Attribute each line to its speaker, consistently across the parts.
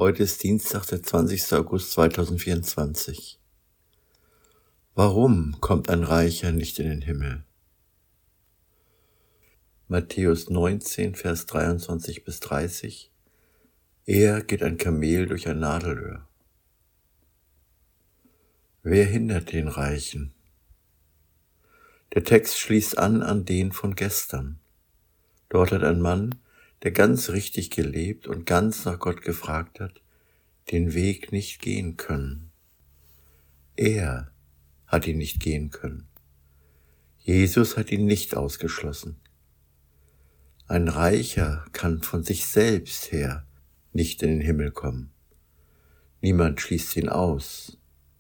Speaker 1: Heute ist Dienstag, der 20. August 2024. Warum kommt ein Reicher nicht in den Himmel? Matthäus 19, Vers 23 bis 30. Eher geht ein Kamel durch ein Nadelöhr. Wer hindert den Reichen? Der Text schließt an den von gestern. Dort hat ein Mann, der ganz richtig gelebt und ganz nach Gott gefragt hat, den Weg nicht gehen können. Er hat ihn nicht gehen können. Jesus hat ihn nicht ausgeschlossen. Ein Reicher kann von sich selbst her nicht in den Himmel kommen. Niemand schließt ihn aus.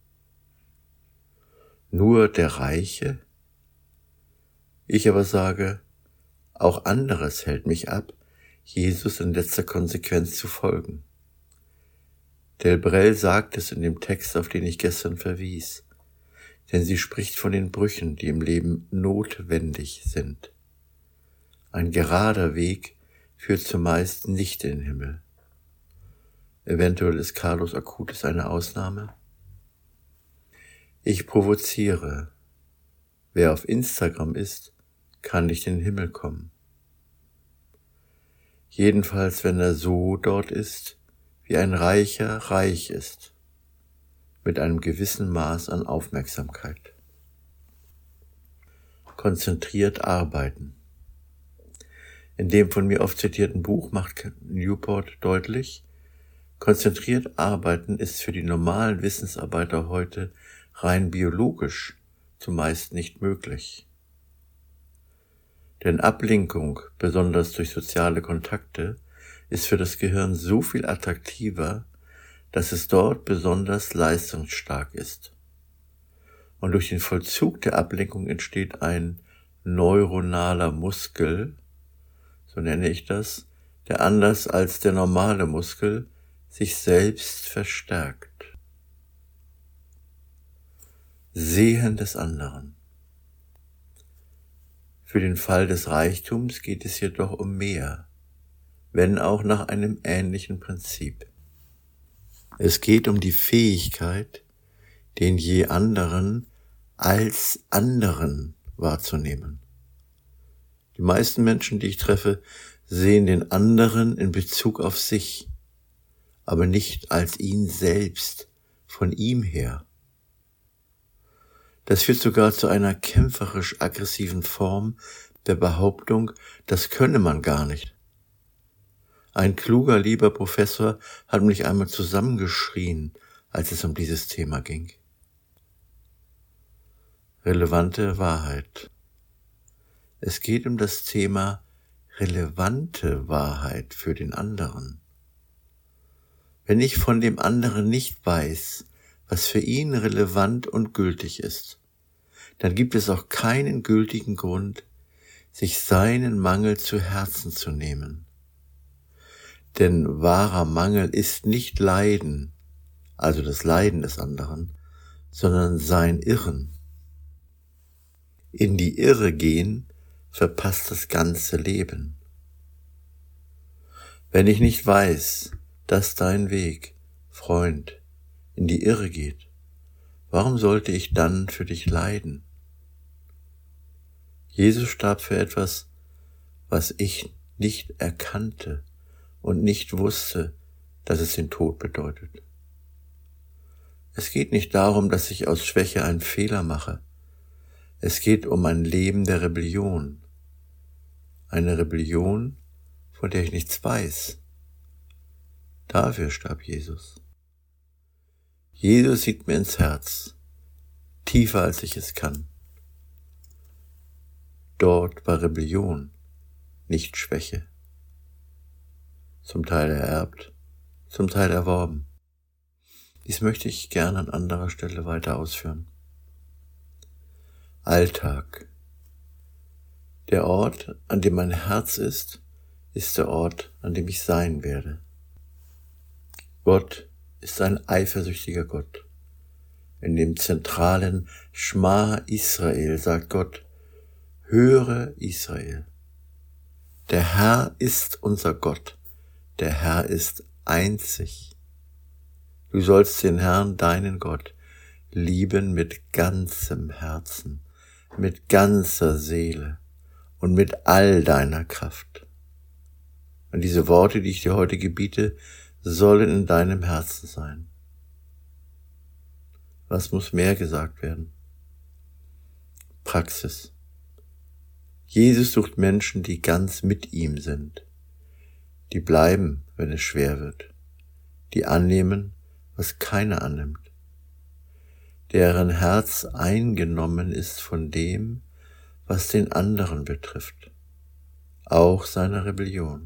Speaker 1: Nur der Reiche? Ich aber sage, auch anderes hält mich ab, Jesus in letzter Konsequenz zu folgen. Delbrel sagt es in dem Text, auf den ich gestern verwies, denn sie spricht von den Brüchen, die im Leben notwendig sind. Ein gerader Weg führt zumeist nicht in den Himmel. Eventuell ist Carlos Acutis eine Ausnahme. Ich provoziere. Wer auf Instagram ist, kann nicht in den Himmel kommen. Jedenfalls, wenn er so dort ist, wie ein Reicher reich ist, mit einem gewissen Maß an Aufmerksamkeit. Konzentriert arbeiten. In dem von mir oft zitierten Buch macht Newport deutlich, konzentriert arbeiten ist für die normalen Wissensarbeiter heute rein biologisch zumeist nicht möglich. Denn Ablenkung, besonders durch soziale Kontakte, ist für das Gehirn so viel attraktiver, dass es dort besonders leistungsstark ist. Und durch den Vollzug der Ablenkung entsteht ein neuronaler Muskel, so nenne ich das, der anders als der normale Muskel sich selbst verstärkt. Sehen des anderen. Für den Fall des Reichtums geht es jedoch um mehr, wenn auch nach einem ähnlichen Prinzip. Es geht um die Fähigkeit, den je anderen als anderen wahrzunehmen. Die meisten Menschen, die ich treffe, sehen den anderen in Bezug auf sich, aber nicht als ihn selbst, von ihm her. Das führt sogar zu einer kämpferisch-aggressiven Form der Behauptung, das könne man gar nicht. Ein kluger, lieber Professor hat mich einmal zusammengeschrien, als es um dieses Thema ging. Relevante Wahrheit. Es geht um das Thema relevante Wahrheit für den anderen. Wenn ich von dem anderen nicht weiß, was für ihn relevant und gültig ist, dann gibt es auch keinen gültigen Grund, sich seinen Mangel zu Herzen zu nehmen. Denn wahrer Mangel ist nicht Leiden, also das Leiden des anderen, sondern sein Irren. In die Irre gehen verpasst das ganze Leben. Wenn ich nicht weiß, dass dein Weg, Freund, in die Irre geht, warum sollte ich dann für dich leiden? Jesus starb für etwas, was ich nicht erkannte und nicht wusste, dass es den Tod bedeutet. Es geht nicht darum, dass ich aus Schwäche einen Fehler mache. Es geht um ein Leben der Rebellion. Eine Rebellion, von der ich nichts weiß. Dafür starb Jesus. Jesus sieht mir ins Herz, tiefer als ich es kann. Dort war Rebellion, nicht Schwäche. Zum Teil ererbt, zum Teil erworben. Dies möchte ich gerne an anderer Stelle weiter ausführen. Alltag. Der Ort, an dem mein Herz ist der Ort, an dem ich sein werde. Gott ist ein eifersüchtiger Gott. In dem zentralen Schma Israel sagt Gott, höre Israel. Der Herr ist unser Gott, der Herr ist einzig. Du sollst den Herrn, deinen Gott, lieben mit ganzem Herzen, mit ganzer Seele und mit all deiner Kraft. Und diese Worte, die ich dir heute gebiete, sollen in deinem Herzen sein. Was muss mehr gesagt werden? Praxis. Jesus sucht Menschen, die ganz mit ihm sind, die bleiben, wenn es schwer wird, die annehmen, was keiner annimmt, deren Herz eingenommen ist von dem, was den anderen betrifft, auch seiner Rebellion.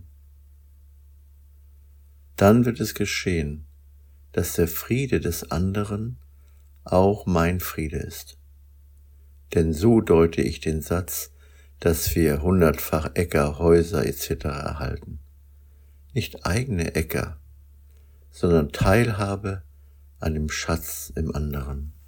Speaker 1: Dann wird es geschehen, dass der Friede des anderen auch mein Friede ist. Denn so deute ich den Satz, dass wir 100-fach Äcker, Häuser etc. erhalten. Nicht eigene Äcker, sondern Teilhabe an dem Schatz im anderen.